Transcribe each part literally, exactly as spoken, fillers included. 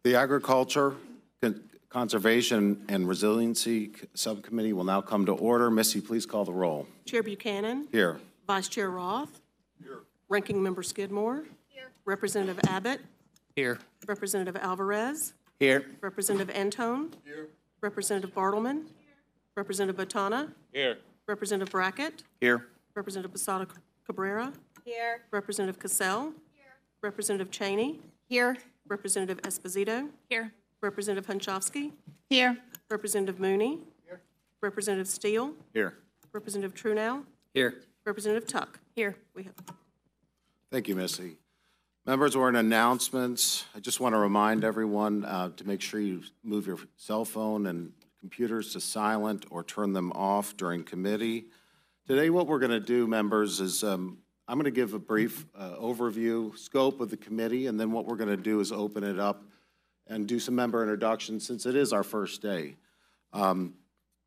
The Agriculture, Con Conservation, and Resiliency Subcommittee will now come to order. Missy, please call the roll. Chair Buchanan. Here. Vice Chair Roth. Here. Ranking Member Skidmore. Here. Representative Abbott. Here. Representative Alvarez. Here. Representative Antone. Here. Representative Bartleman. Here. Representative Botana. Here. Representative Brackett. Here. Representative Posada Cabrera. Here. Representative Cassell. Here. Representative Cheney. Here. Representative Esposito. Here. Representative Hunchofsky. Here. Representative Mooney. Here. Representative Steele. Here. Representative Trunow. Here. Representative Tuck. Here. We have. Thank you, Missy. Members, we're in announcements. I just want to remind everyone uh, to make sure you move your cell phone and computers to silent or turn them off during committee. Today, what we're going to do, members, is um, I'm going to give a brief uh, overview, scope of the committee, and then what we're going to do is open it up and do some member introductions since it is our first day. Um,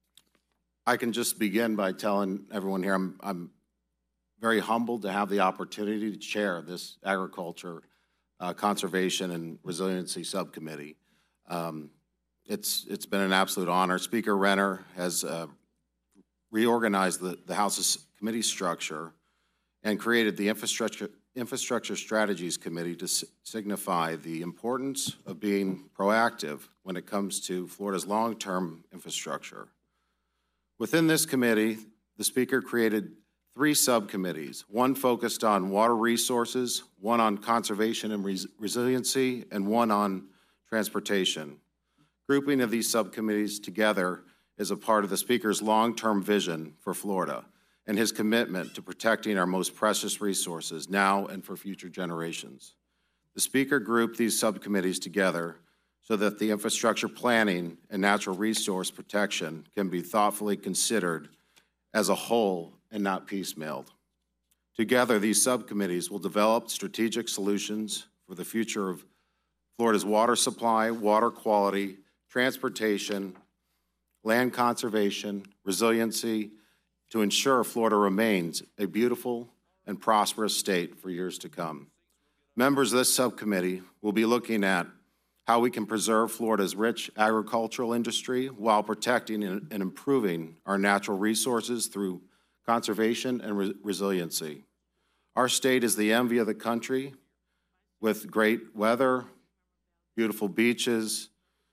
I can just begin by telling everyone here I'm, I'm very humbled to have the opportunity to chair this Agriculture, uh, Conservation, and Resiliency Subcommittee. Um, it's, it's been an absolute honor. Speaker Renner has uh, reorganized the, the House's committee structure and created the Infrastructure, Infrastructure Strategies Committee to signify the importance of being proactive when it comes to Florida's long-term infrastructure. Within this committee, the Speaker created three subcommittees, one focused on water resources, one on conservation and res resiliency, and one on transportation. Grouping of these subcommittees together is a part of the Speaker's long-term vision for Florida and his commitment to protecting our most precious resources now and for future generations. The Speaker grouped these subcommittees together so that the infrastructure planning and natural resource protection can be thoughtfully considered as a whole and not piecemealed. Together, these subcommittees will develop strategic solutions for the future of Florida's water supply, water quality, transportation, land conservation, resiliency, to ensure Florida remains a beautiful and prosperous state for years to come. Members of this subcommittee will be looking at how we can preserve Florida's rich agricultural industry while protecting and improving our natural resources through conservation and re resiliency. Our state is the envy of the country with great weather, beautiful beaches,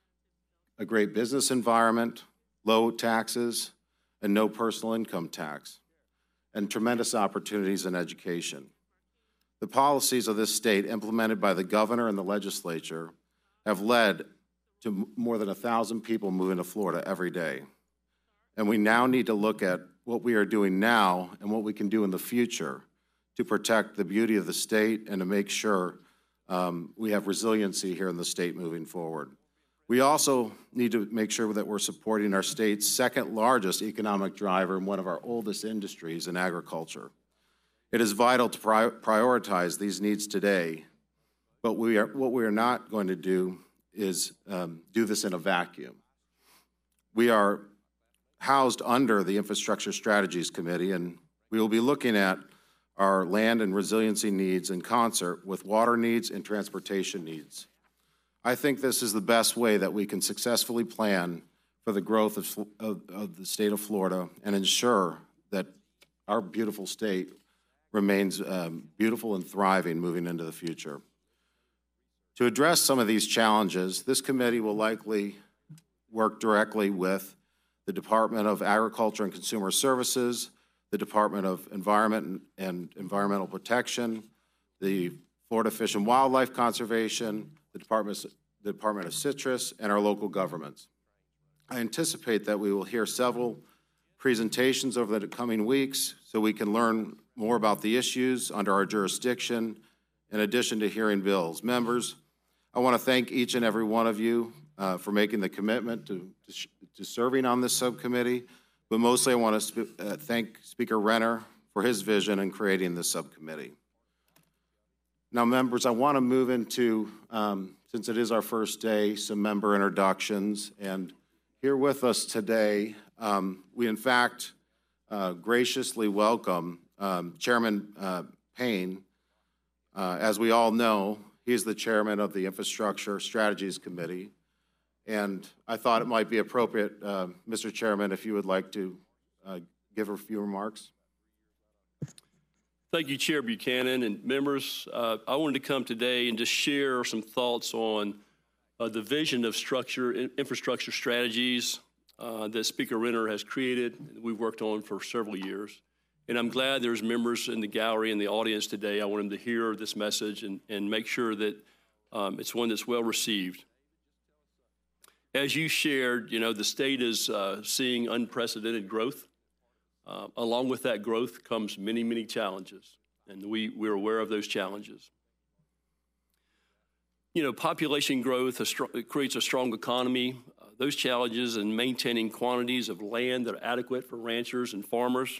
a great business environment, low taxes, and no personal income tax, and tremendous opportunities in education. The policies of this state implemented by the governor and the legislature have led to more than a thousand people moving to Florida every day. And we now need to look at what we are doing now and what we can do in the future to protect the beauty of the state and to make sure um, we have resiliency here in the state moving forward. We also need to make sure that we're supporting our state's second largest economic driver and one of our oldest industries in agriculture. It is vital to pri prioritize these needs today, but we are, what we are not going to do is um, do this in a vacuum. We are housed under the Infrastructure Strategies Committee, and we will be looking at our land and resiliency needs in concert with water needs and transportation needs. I think this is the best way that we can successfully plan for the growth of, of, of the state of Florida and ensure that our beautiful state remains um, beautiful and thriving moving into the future. To address some of these challenges, this committee will likely work directly with the Department of Agriculture and Consumer Services, the Department of Environment and Environmental Protection, the Florida Fish and Wildlife Conservation, the Department, the Department of Citrus, and our local governments. I anticipate that we will hear several presentations over the coming weeks so we can learn more about the issues under our jurisdiction, in addition to hearing bills. Members, I want to thank each and every one of you uh, for making the commitment to, to, to serving on this subcommittee, but mostly I want to sp uh, thank Speaker Renner for his vision in creating this subcommittee. Now, members, I want to move into, um, since it is our first day, some member introductions. And here with us today, um, we in fact uh, graciously welcome um, Chairman uh, Payne. Uh, as we all know, He's the chairman of the Infrastructure Strategies Committee. And I thought it might be appropriate, uh, Mister Chairman, if you would like to uh, give a few remarks. Thank you, Chair Buchanan and members. Uh, I wanted to come today and just share some thoughts on uh, the vision of structure, infrastructure strategies uh, that Speaker Renner has created, we've worked on for several years. And I'm glad there's members in the gallery and the audience today. I want them to hear this message and, and make sure that um, it's one that's well received. As you shared, you know, the state is uh, seeing unprecedented growth. Uh, along with that growth comes many, many challenges, and we, we're aware of those challenges. You know, population growth a str- it creates a strong economy. Uh, those challenges in maintaining quantities of land that are adequate for ranchers and farmers,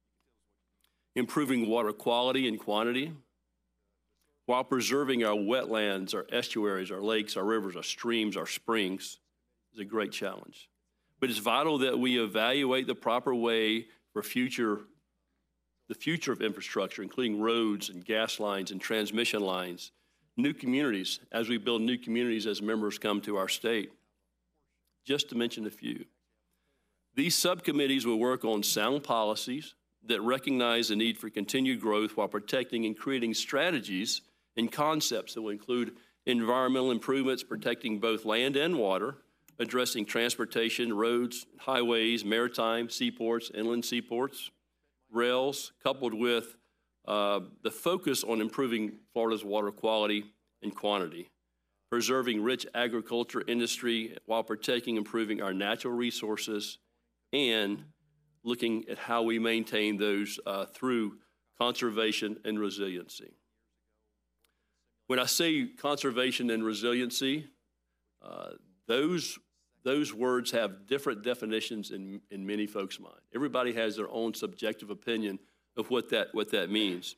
improving water quality and quantity, while preserving our wetlands, our estuaries, our lakes, our rivers, our streams, our springs, is a great challenge. But it's vital that we evaluate the proper way for future, the future of infrastructure, including roads and gas lines and transmission lines, new communities, as we build new communities as members come to our state, just to mention a few. These subcommittees will work on sound policies that recognize the need for continued growth while protecting and creating strategies and concepts that will include environmental improvements, protecting both land and water, addressing transportation, roads, highways, maritime, seaports, inland seaports, rails, coupled with uh, the focus on improving Florida's water quality and quantity, preserving rich agriculture industry while protecting and improving our natural resources, and looking at how we maintain those uh, through conservation and resiliency. When I say conservation and resiliency, uh, those Those words have different definitions in, in many folks' mind. Everybody has their own subjective opinion of what that, what that means.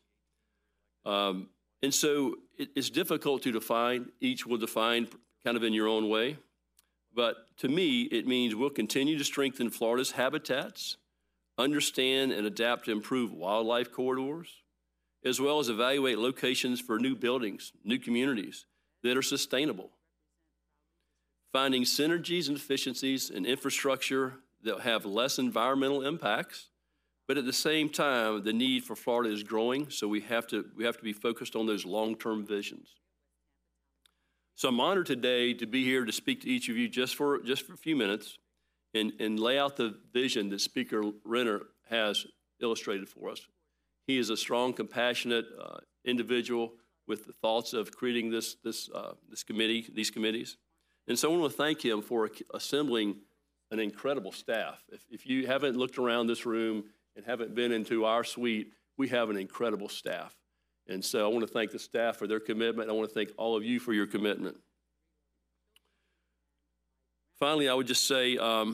Um, and so it, it's difficult to define. Each will define kind of in your own way. But to me, it means we'll continue to strengthen Florida's habitats, understand and adapt to improve wildlife corridors, as well as evaluate locations for new buildings, new communities that are sustainable. Finding synergies and efficiencies in infrastructure that have less environmental impacts, but at the same time, the need for Florida is growing, so we have to, we have to be focused on those long-term visions. So I'm honored today to be here to speak to each of you just for, just for a few minutes and, and lay out the vision that Speaker Renner has illustrated for us. He is a strong, compassionate uh, individual with the thoughts of creating this, this, uh, this committee, these committees. And so I want to thank him for assembling an incredible staff. If, if you haven't looked around this room and haven't been into our suite, we have an incredible staff. And so I want to thank the staff for their commitment. I want to thank all of you for your commitment. Finally, I would just say, um,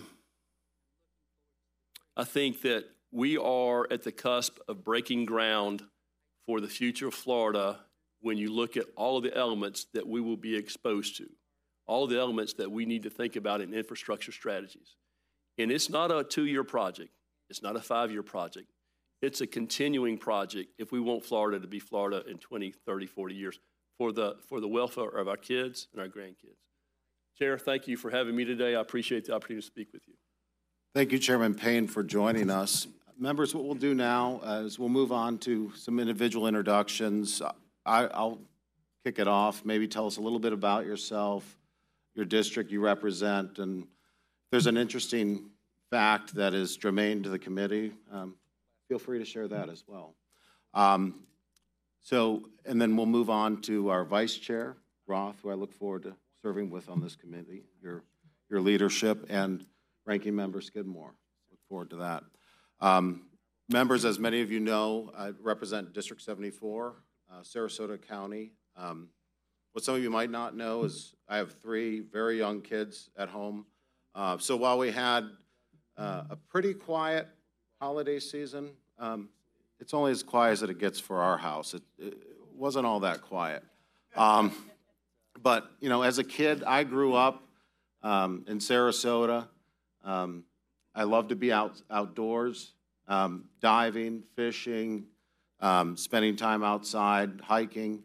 I think that we are at the cusp of breaking ground for the future of Florida when you look at all of the elements that we will be exposed to. All the elements that we need to think about in infrastructure strategies. And it's not a two-year project. It's not a five-year project. It's a continuing project if we want Florida to be Florida in twenty, thirty, forty years for the, for the welfare of our kids and our grandkids. Chair, thank you for having me today. I appreciate the opportunity to speak with you. Thank you, Chairman Payne, for joining us. Members, what we'll do now is we'll move on to some individual introductions. I, I'll kick it off. Maybe tell us a little bit about yourself, your district you represent, and if there's an interesting fact that is germane to the committee, um, feel free to share that as well. Um, so, and then we'll move on to our Vice Chair, Roth, who I look forward to serving with on this committee, your, your leadership, and Ranking Member Skidmore. Look forward to that. Um, members, as many of you know, I represent District seventy-four, uh, Sarasota County. Um, What some of you might not know is I have three very young kids at home. Uh, so while we had uh, a pretty quiet holiday season, um, it's only as quiet as it gets for our house. It, it wasn't all that quiet. Um, but, you know, as a kid, I grew up um, in Sarasota. Um, I love to be out outdoors, um, diving, fishing, um, spending time outside, hiking.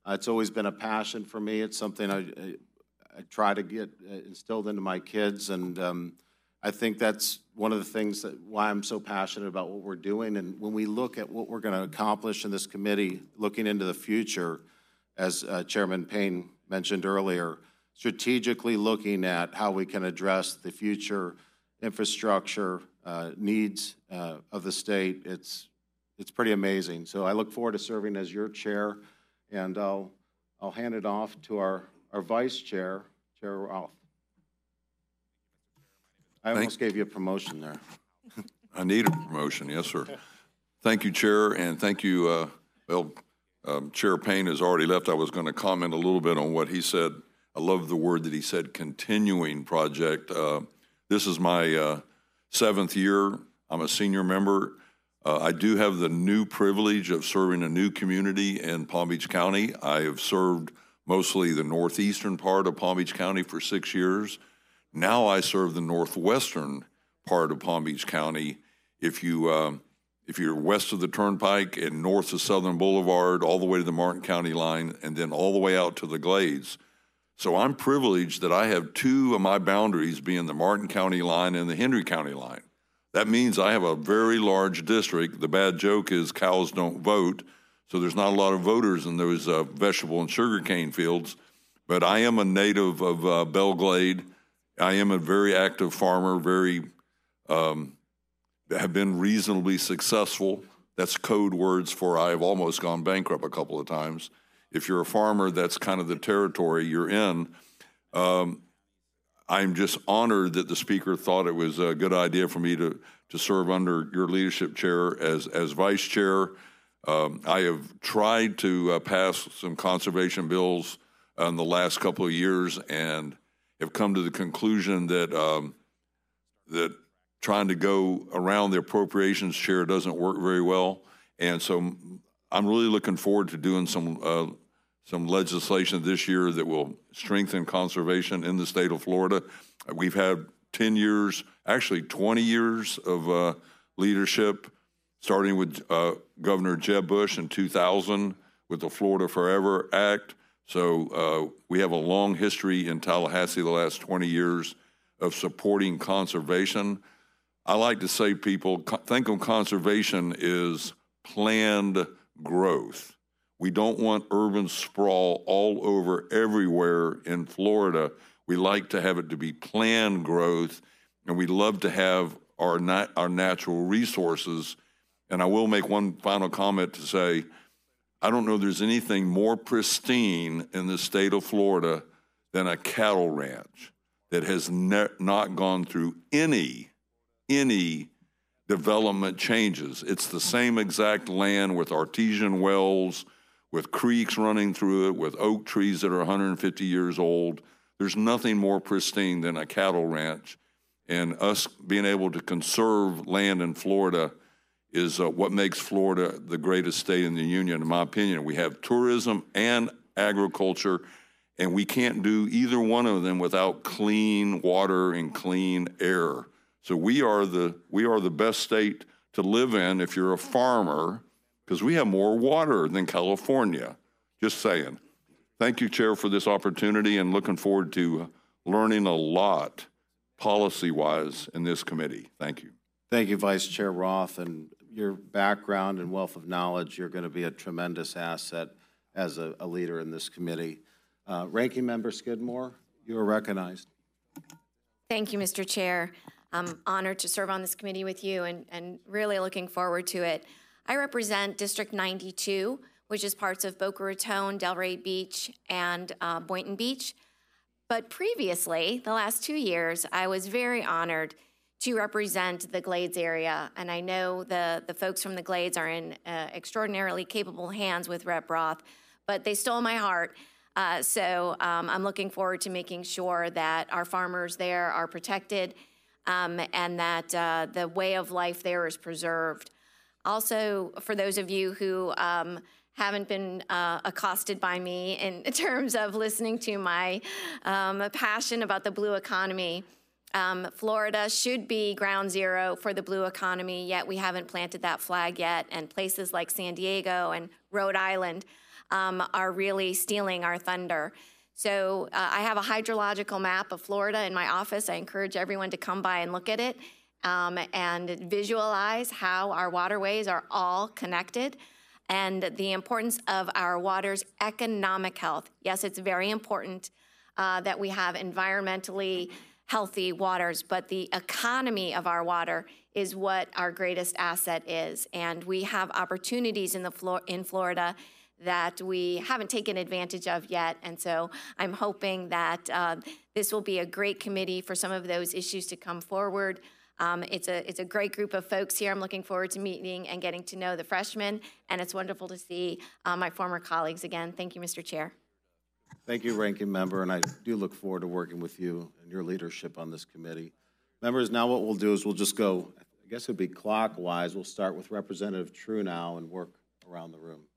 Uh, It's always been a passion for me. It's something I, I, I try to get uh, instilled into my kids, and um, I think that's one of the things that why I'm so passionate about what we're doing. And when we look at what we're going to accomplish in this committee, looking into the future, as uh, Chairman Payne mentioned earlier, strategically looking at how we can address the future infrastructure uh, needs uh, of the state, it's it's pretty amazing. So I look forward to serving as your chair, and I'll I'll hand it off to our our vice chair, Chair Roth. I almost gave you a promotion there. I need a promotion, yes, sir. Thank you, Chair, and thank you, uh, well, um, Chair Payne has already left. I was going to comment a little bit on what he said. I love the word that he said, continuing project. Uh, this is my uh, seventh year. I'm a senior member. Uh, I do have the new privilege of serving a new community in Palm Beach County. I have served mostly the northeastern part of Palm Beach County for six years. Now I serve the northwestern part of Palm Beach County. If you um, if you're west of the Turnpike and north of Southern Boulevard, all the way to the Martin County line, and then all the way out to the Glades. So I'm privileged that I have two of my boundaries being the Martin County line and the Hendry County line. That means I have a very large district. The bad joke is cows don't vote, so there's not a lot of voters in those uh, vegetable and sugarcane fields. But I am a native of uh, Belle Glade. I am a very active farmer, very, um, have been reasonably successful. That's code words for I have almost gone bankrupt a couple of times. If you're a farmer, that's kind of the territory you're in. Um, I'm just honored that the speaker thought it was a good idea for me to, to serve under your leadership, Chair, as, as vice chair. Um, I have tried to uh, pass some conservation bills in the last couple of years, and have come to the conclusion that um, that trying to go around the appropriations chair doesn't work very well, and so I'm really looking forward to doing some uh, some legislation this year that will strengthen conservation in the state of Florida. We've had ten years, actually twenty years of uh, leadership, starting with uh, Governor Jeb Bush in two thousand with the Florida Forever Act. So uh, we have a long history in Tallahassee the last twenty years of supporting conservation. I like to say, people, think of conservation as planned growth. We don't want urban sprawl all over everywhere in Florida. We like to have it to be planned growth, and we love to have our, nat our natural resources. And I will make one final comment to say, I don't know there's anything more pristine in the state of Florida than a cattle ranch that has ne not gone through any, any development changes. It's the same exact land with artesian wells, with creeks running through it, with oak trees that are one hundred fifty years old. There's nothing more pristine than a cattle ranch. And us being able to conserve land in Florida is uh, what makes Florida the greatest state in the union, in my opinion. We have tourism and agriculture, and we can't do either one of them without clean water and clean air. So we are the, we are the best state to live in if you're a farmer, because we have more water than California. Just saying. Thank you, Chair, for this opportunity, and looking forward to learning a lot policy-wise in this committee. Thank you. Thank you, Vice Chair Roth, and your background and wealth of knowledge, you're going to be a tremendous asset as a, a leader in this committee. Uh, Ranking Member Skidmore, you are recognized. Thank you, Mister Chair. I'm honored to serve on this committee with you, and, and really looking forward to it. I represent District ninety-two, which is parts of Boca Raton, Delray Beach, and uh, Boynton Beach. But previously, the last two years, I was very honored to represent the Glades area. And I know the, the folks from the Glades are in uh, extraordinarily capable hands with Rep Roth, but they stole my heart. Uh, so um, I'm looking forward to making sure that our farmers there are protected um, and that uh, the way of life there is preserved. Also, for those of you who um, haven't been uh, accosted by me in terms of listening to my um, passion about the blue economy, Um, Florida should be ground zero for the blue economy, yet we haven't planted that flag yet. And places like San Diego and Rhode Island um, are really stealing our thunder. So uh, I have a hydrological map of Florida in my office. I encourage everyone to come by and look at it um, and visualize how our waterways are all connected and the importance of our water's economic health. Yes, it's very important uh, that we have environmentally healthy waters, but the economy of our water is what our greatest asset is. And we have opportunities in, the Flor in Florida that we haven't taken advantage of yet. And so I'm hoping that uh, this will be a great committee for some of those issues to come forward. Um, it's a it's a great group of folks here. I'm looking forward to meeting and getting to know the freshmen, and it's wonderful to see uh, my former colleagues again. Thank you, Mister Chair. Thank you, Ranking Member, and I do look forward to working with you and your leadership on this committee. Members, now what we'll do is we'll just go, I guess it'd be clockwise. We'll start with Representative True now and work around the room.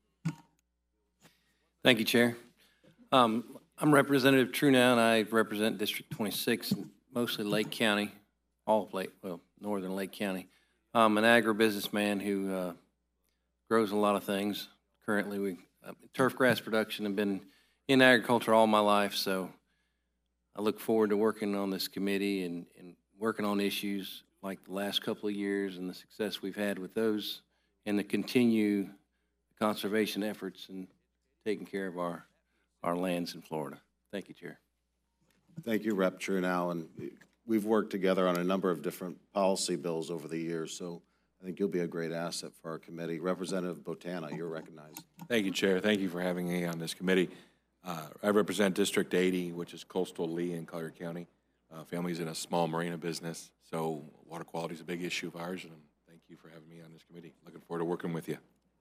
Thank you, Chair. Um, I'm Representative True now, and I represent District twenty-six, mostly Lake County. All of Lake, well, northern Lake County. I'm an agribusinessman who uh, grows a lot of things. Currently, we uh, turf grass production. I've been in agriculture all my life, so I look forward to working on this committee and, and working on issues like the last couple of years and the success we've had with those, and to continue conservation efforts and taking care of our our lands in Florida. Thank you, Chair. Thank you, Rep True now, and we've worked together on a number of different policy bills over the years, so I think you'll be a great asset for our committee. Representative Botana, you're recognized. Thank you, Chair. Thank you for having me on this committee. Uh, I represent District eighty, which is coastal Lee and Collier County. Uh, families in a small marina business, so water quality is a big issue of ours, and thank you for having me on this committee. Looking forward to working with you.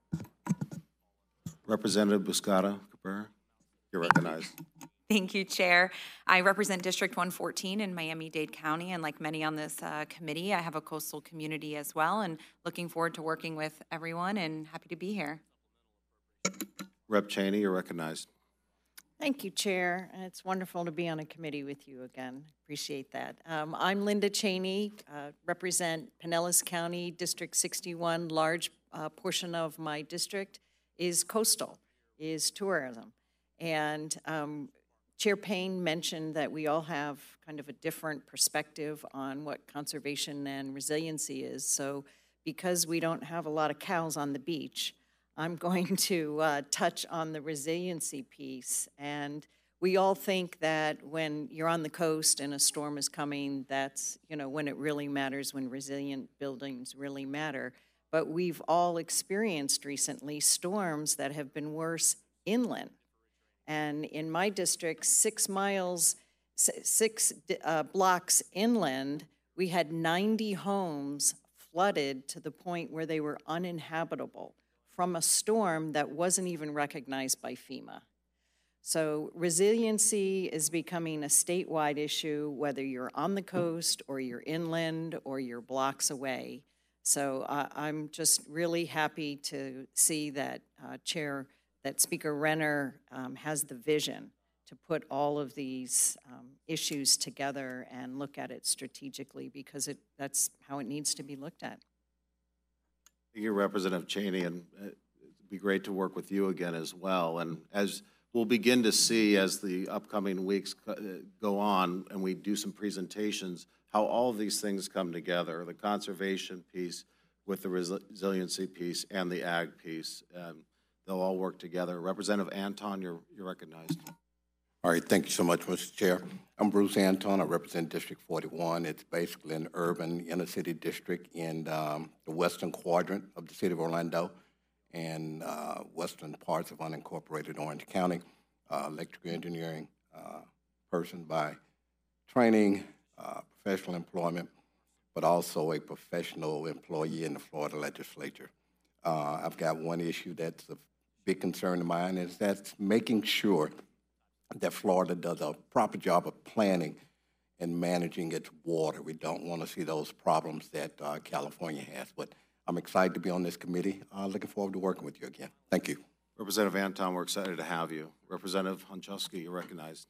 Representative Buscata Cabrera, you're recognized. Thank you, Chair. I represent District one fourteen in Miami-Dade County, and like many on this uh, committee, I have a coastal community as well, and looking forward to working with everyone and happy to be here. Rep Cheney, you're recognized. Thank you, Chair. And it's wonderful to be on a committee with you again. Appreciate that. Um, I'm Linda Cheney, uh, represent Pinellas County, District sixty-one. Large uh, portion of my district is coastal, is tourism. And um, Chair Payne mentioned that we all have kind of a different perspective on what conservation and resiliency is. So because we don't have a lot of cows on the beach, I'm going to uh, touch on the resiliency piece. And we all think that when you're on the coast and a storm is coming, that's, you know, when it really matters, when resilient buildings really matter. But we've all experienced recently storms that have been worse inland. And in my district, six miles, six uh, blocks inland, we had ninety homes flooded to the point where they were uninhabitable from a storm that wasn't even recognized by FEMA. So resiliency is becoming a statewide issue, whether you're on the coast or you're inland or you're blocks away. So uh, I'm just really happy to see that uh, Chair, that Speaker Renner um, has the vision to put all of these um, issues together and look at it strategically, because it, that's how it needs to be looked at. Thank you, Representative Cheney, and it'd be great to work with you again as well. And as we'll begin to see as the upcoming weeks go on and we do some presentations, how all of these things come together, the conservation piece with the resiliency piece and the ag piece. Um, they'll all work together. Representative Anton, you're, you're recognized. All right, thank you so much, Mister Chair. I'm Bruce Anton. I represent District forty-one. It's basically an urban inner city district in um, the western quadrant of the city of Orlando and uh, western parts of unincorporated Orange County. Uh, electrical engineering uh, person by training, uh, professional employment, but also a professional employee in the Florida legislature. Uh, I've got one issue that's a big concern of mine, is that's making sure that Florida does a proper job of planning and managing its water. We don't want to see those problems that uh, California has. But I'm excited to be on this committee. Uh, looking forward to working with you again. Thank you. Representative Anton, we're excited to have you. Representative Honchowski, you're recognized.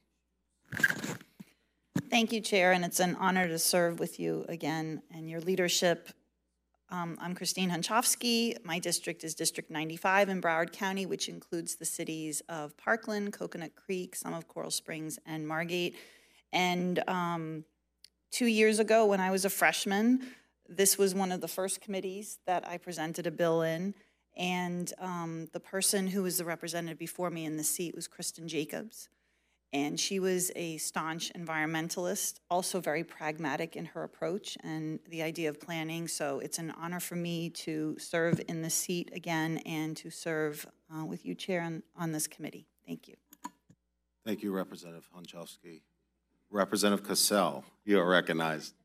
Thank you, Chair, and it's an honor to serve with you again. And your leadership Um, I'm Christine Hunchofsky. My district is District ninety-five in Broward County, which includes the cities of Parkland, Coconut Creek, some of Coral Springs, and Margate. And um, two years ago, when I was a freshman, this was one of the first committees that I presented a bill in. And um, the person who was the representative before me in the seat was Kristen Jacobs. And she was a staunch environmentalist, also very pragmatic in her approach and the idea of planning. So it's an honor for me to serve in the seat again and to serve uh, with you, Chair, on, on this committee. Thank you. Thank you, Representative Hunchofsky. Representative Cassell, you are recognized.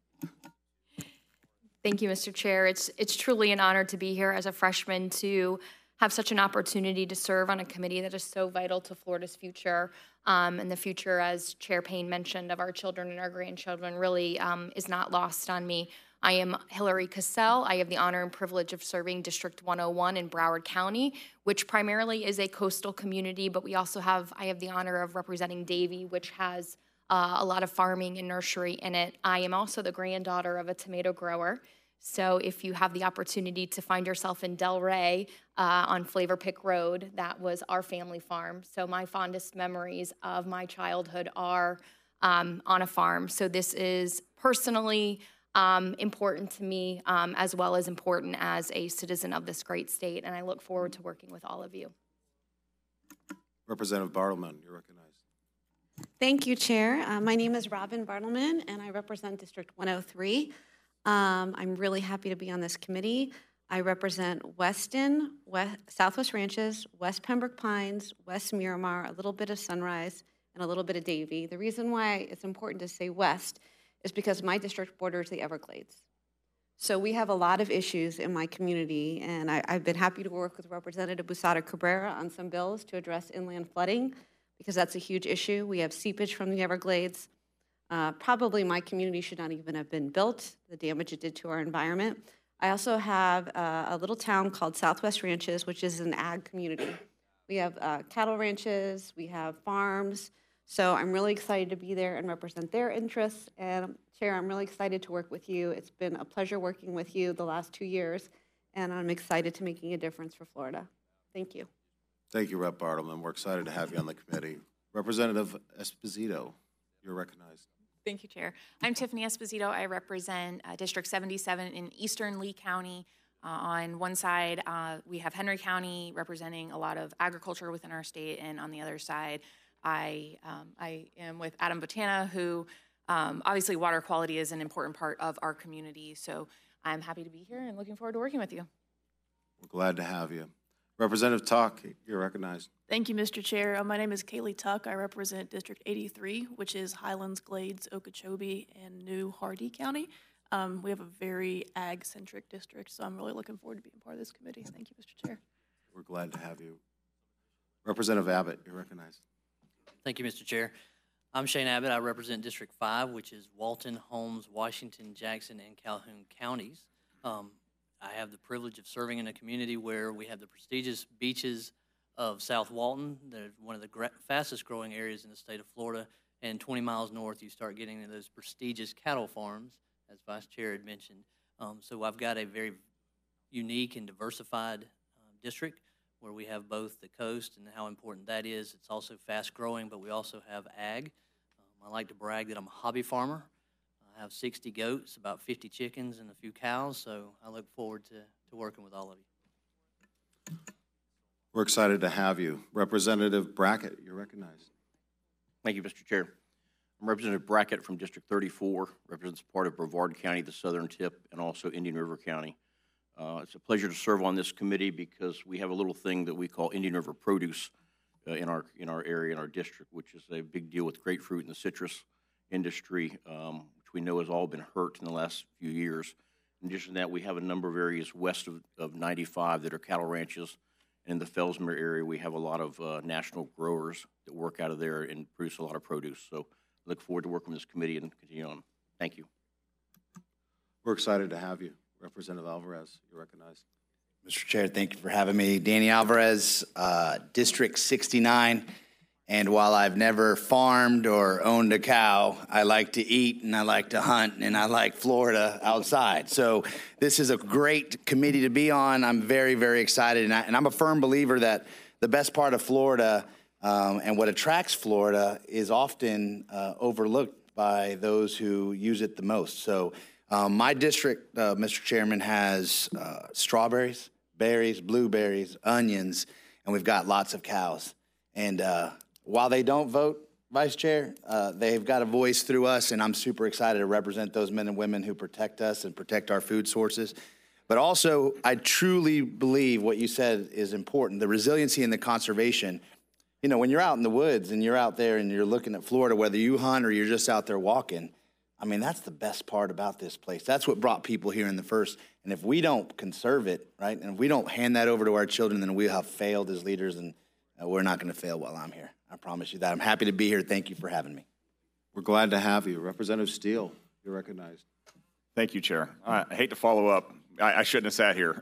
Thank you, Mister Chair. It's, it's truly an honor to be here as a freshman to have such an opportunity to serve on a committee that is so vital to Florida's future. Um, and the future, as Chair Payne mentioned, of our children and our grandchildren really um, is not lost on me. I am Hillary Cassell. I have the honor and privilege of serving District one oh one in Broward County, which primarily is a coastal community, but we also have, I have the honor of representing Davie, which has uh, a lot of farming and nursery in it. I am also the granddaughter of a tomato grower. So if you have the opportunity to find yourself in Delray uh, on Flavor Pick Road, that was our family farm. So my fondest memories of my childhood are um, on a farm. So this is personally um, important to me, um, as well as important as a citizen of this great state, and I look forward to working with all of you. Representative Bartleman, you're recognized. Thank you, Chair. Uh, my name is Robin Bartleman, and I represent District one oh three. Um, I'm really happy to be on this committee. I represent Weston, West, Southwest Ranches, West Pembroke Pines, West Miramar, a little bit of Sunrise, and a little bit of Davie. The reason why it's important to say West is because my district borders the Everglades. So we have a lot of issues in my community, and I, I've been happy to work with Representative Busada Cabrera on some bills to address inland flooding, because that's a huge issue. We have seepage from the Everglades. Uh, probably my community should not even have been built, the damage it did to our environment. I also have uh, a little town called Southwest Ranches, which is an ag community. We have uh, cattle ranches, we have farms, so I'm really excited to be there and represent their interests. And Chair, I'm really excited to work with you. It's been a pleasure working with you the last two years, and I'm excited to making a difference for Florida. Thank you. Thank you, Representative Bartleman. We're excited to have you on the committee. Representative Esposito, you're recognized. Thank you, Chair. I'm Tiffany Esposito. I represent uh, District seventy-seven in eastern Lee County. Uh, on one side, uh, we have Henry County representing a lot of agriculture within our state, and on the other side, I, um, I am with Adam Botana, who um, obviously water quality is an important part of our community. So I'm happy to be here and looking forward to working with you. We're glad to have you. Representative Tuck, you're recognized. Thank you, Mister Chair. Uh, my name is Kaylee Tuck. I represent District eighty-three, which is Highlands, Glades, Okeechobee, and New Hardy County. Um, we have a very ag-centric district, so I'm really looking forward to being part of this committee. Thank you, Mister Chair. We're glad to have you. Representative Abbott, you're recognized. Thank you, Mister Chair. I'm Shane Abbott. I represent District five, which is Walton, Holmes, Washington, Jackson, and Calhoun counties. Um, I have the privilege of serving in a community where we have the prestigious beaches of South Walton. They're one of the gra- fastest growing areas in the state of Florida. And twenty miles north, you start getting into those prestigious cattle farms, as Vice Chair had mentioned. Um, so I've got a very unique and diversified uh, district where we have both the coast and how important that is. It's also fast growing, but we also have ag. Um, I like to brag that I'm a hobby farmer. I have sixty goats, about fifty chickens, and a few cows, so I look forward to, to working with all of you. We're excited to have you. Representative Brackett, you're recognized. Thank you, Mister Chair. I'm Representative Brackett from District thirty-four, represents part of Brevard County, the southern tip, and also Indian River County. Uh, it's a pleasure to serve on this committee because we have a little thing that we call Indian River produce uh, in our in our area, in our district, which is a big deal with grapefruit and the citrus industry, um, which we know has all been hurt in the last few years. In addition to that, we have a number of areas west of, of ninety-five that are cattle ranches. And in the Fellsmere area, we have a lot of uh, national growers that work out of there and produce a lot of produce. So I look forward to working with this committee and continue on. Thank you. We're excited to have you. Representative Alvarez, you're recognized. Mister Chair, thank you for having me. Danny Alvarez, uh, District sixty-nine. And while I've never farmed or owned a cow, I like to eat and I like to hunt and I like Florida outside. So this is a great committee to be on. I'm very, very excited. And, I, and I'm a firm believer that the best part of Florida um, and what attracts Florida is often uh, overlooked by those who use it the most. So um, my district, uh, Mister Chairman, has uh, strawberries, berries, blueberries, onions, and we've got lots of cows. And uh, while they don't vote, Vice Chair, uh, they've got a voice through us, and I'm super excited to represent those men and women who protect us and protect our food sources. But also, I truly believe what you said is important, the resiliency and the conservation. You know, when you're out in the woods and you're out there and you're looking at Florida, whether you hunt or you're just out there walking, I mean, that's the best part about this place. That's what brought people here in the first. And if we don't conserve it, right, and if we don't hand that over to our children, then we have failed as leaders, and uh, we're not going to fail while I'm here. I promise you that. I'm happy to be here. Thank you for having me. We're glad to have you. Representative Steele, you're recognized. Thank you, Chair. I I hate to follow up. I, I shouldn't have sat here.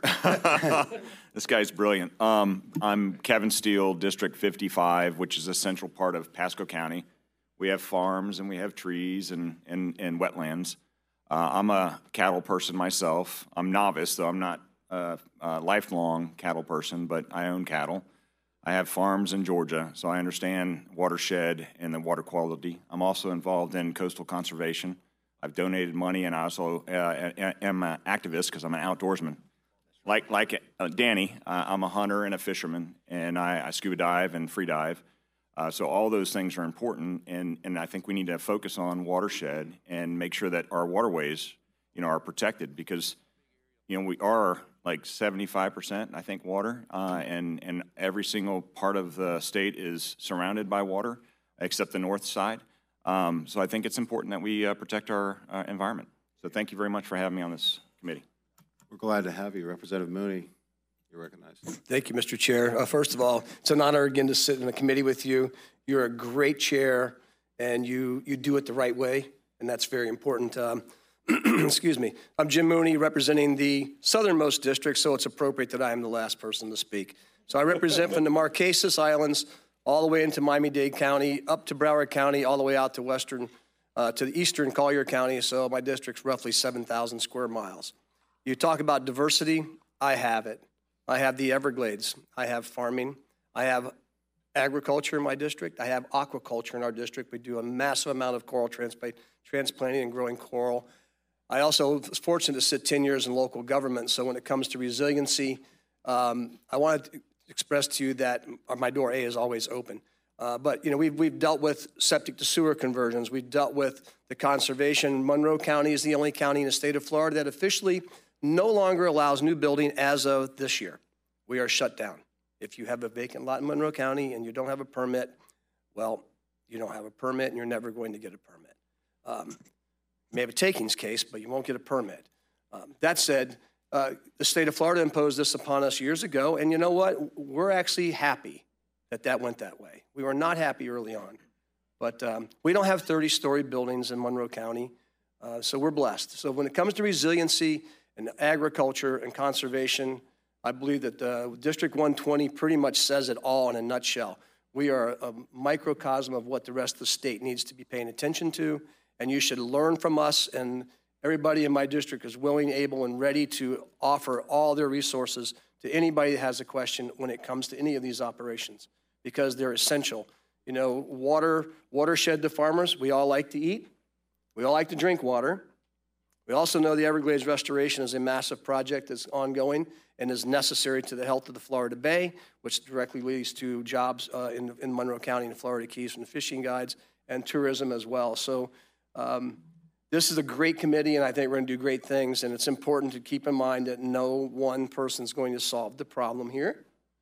This guy's brilliant. Um, I'm Kevin Steele, District fifty-five, which is a central part of Pasco County. We have farms and we have trees and, and, and wetlands. Uh, I'm a cattle person myself. I'm novice, though I'm not a, a lifelong cattle person, but I own cattle. I have farms in Georgia, so I understand watershed and the water quality. I'm also involved in coastal conservation. I've donated money, and I also uh, am an activist because I'm an outdoorsman. Like like uh, Danny, uh, I'm a hunter and a fisherman, and I, I scuba dive and free dive. Uh, so all those things are important, and, and I think we need to focus on watershed and make sure that our waterways, you know, are protected because, you know, we are like seventy-five percent, I think, water, uh, and, and every single part of the state is surrounded by water, except the north side. Um, so I think it's important that we uh, protect our uh, environment. So thank you very much for having me on this committee. We're glad to have you. Representative Mooney, you're recognized. Thank you, Mister Chair. Uh, first of all, it's an honor again to sit in a committee with you. You're a great chair, and you, you do it the right way, and that's very important. Um, excuse me. I'm Jim Mooney, representing the southernmost district, so it's appropriate that I am the last person to speak. So I represent from the Marquesas Islands all the way into Miami-Dade County, up to Broward County, all the way out to western, uh, to the eastern Collier County, so my district's roughly seven thousand square miles. You talk about diversity, I have it. I have the Everglades. I have farming. I have agriculture in my district. I have aquaculture in our district. We do a massive amount of coral transplant, transplanting and growing coral. I also was fortunate to sit ten years in local government, so when it comes to resiliency, um, I wanted to express to you that my door A is always open. Uh, but, you know, we've, we've dealt with septic to sewer conversions. We've dealt with the conservation. Monroe County is the only county in the state of Florida that officially no longer allows new building as of this year. We are shut down. If you have a vacant lot in Monroe County and you don't have a permit, well, you don't have a permit and you're never going to get a permit. Um, you may have a takings case, but you won't get a permit. Um, that said, uh, the state of Florida imposed this upon us years ago, and you know what? We're actually happy that that went that way. We were not happy early on, but um, we don't have thirty-story buildings in Monroe County, uh, so we're blessed. So when it comes to resiliency and agriculture and conservation, I believe that uh, District one twenty pretty much says it all in a nutshell. We are a microcosm of what the rest of the state needs to be paying attention to, and you should learn from us, and everybody in my district is willing, able, and ready to offer all their resources to anybody that has a question when it comes to any of these operations, because they're essential. You know, water, watershed to farmers, we all like to eat. We all like to drink water. We also know the Everglades restoration is a massive project that's ongoing and is necessary to the health of the Florida Bay, which directly leads to jobs uh, in, in Monroe County and the Florida Keys from the fishing guides and tourism as well. So um, this is a great committee, and I think we're going to do great things, and it's important to keep in mind that no one person's going to solve the problem here.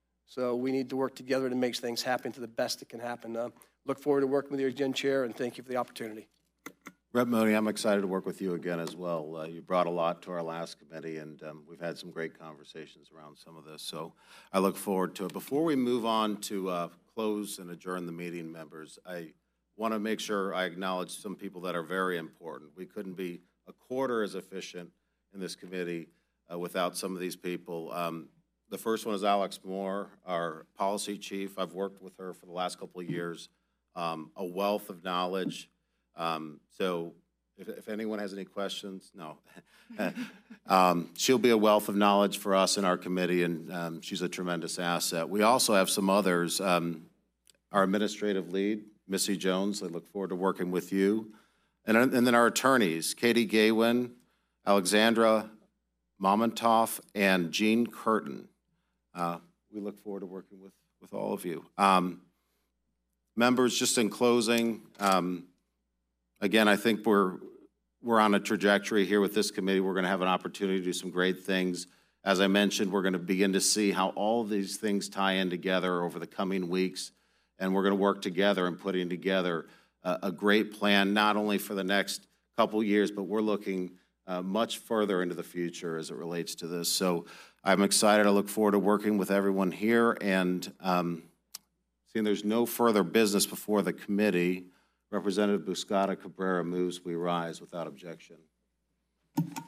So we need to work together to make things happen to the best that can happen. Uh, look forward to working with you again, Chair, and thank you for the opportunity. Rep Mooney, I'm excited to work with you again as well. Uh, you brought a lot to our last committee, and um, we've had some great conversations around some of this, so I look forward to it. Before we move on to uh, close and adjourn the meeting, members, I want to make sure I acknowledge some people that are very important. We couldn't be a quarter as efficient in this committee uh, without some of these people. Um, The first one is Alex Moore, our policy chief. I've worked with her for the last couple of years. Um, a wealth of knowledge. Um, so if, if anyone has any questions, no. um, she'll be a wealth of knowledge for us in our committee, and um, she's a tremendous asset. We also have some others. Um, our administrative lead, Missy Jones, I look forward to working with you. And, and then our attorneys, Katie Gaywin, Alexandra Mamontoff, and Jean Curtin. Uh, we look forward to working with, with all of you. Um, members, just in closing, um, again, I think we're, we're on a trajectory here with this committee. We're going to have an opportunity to do some great things. As I mentioned, we're going to begin to see how all of these things tie in together over the coming weeks, and we're going to work together in putting together a, a great plan, not only for the next couple years, but we're looking uh, much further into the future as it relates to this. So I'm excited. I look forward to working with everyone here, and um, seeing there's no further business before the committee, Representative Buscata Cabrera moves we rise without objection.